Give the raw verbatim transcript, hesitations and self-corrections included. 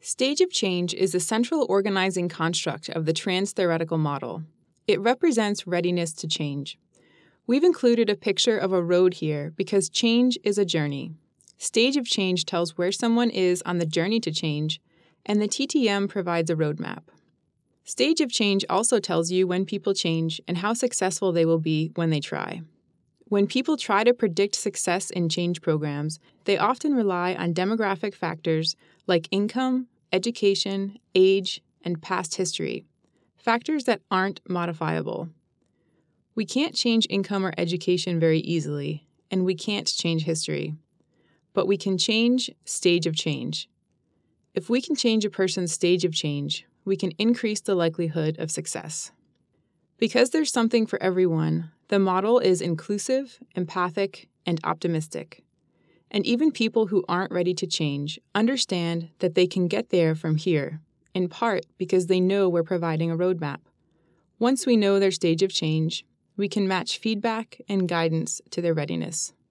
Stage of change is the central organizing construct of the trans-theoretical model. It represents readiness to change. We've included a picture of a road here because change is a journey. Stage of change tells where someone is on the journey to change, and the T T M provides a roadmap. Stage of change also tells you when people change and how successful they will be when they try. When people try to predict success in change programs, they often rely on demographic factors like income, education, age, and past history, factors that aren't modifiable. We can't change income or education very easily, and we can't change history. But we can change stage of change. If we can change a person's stage of change, we can increase the likelihood of success. Because there's something for everyone, the model is inclusive, empathic, and optimistic. And even people who aren't ready to change understand that they can get there from here, in part because they know we're providing a roadmap. Once we know their stage of change, we can match feedback and guidance to their readiness.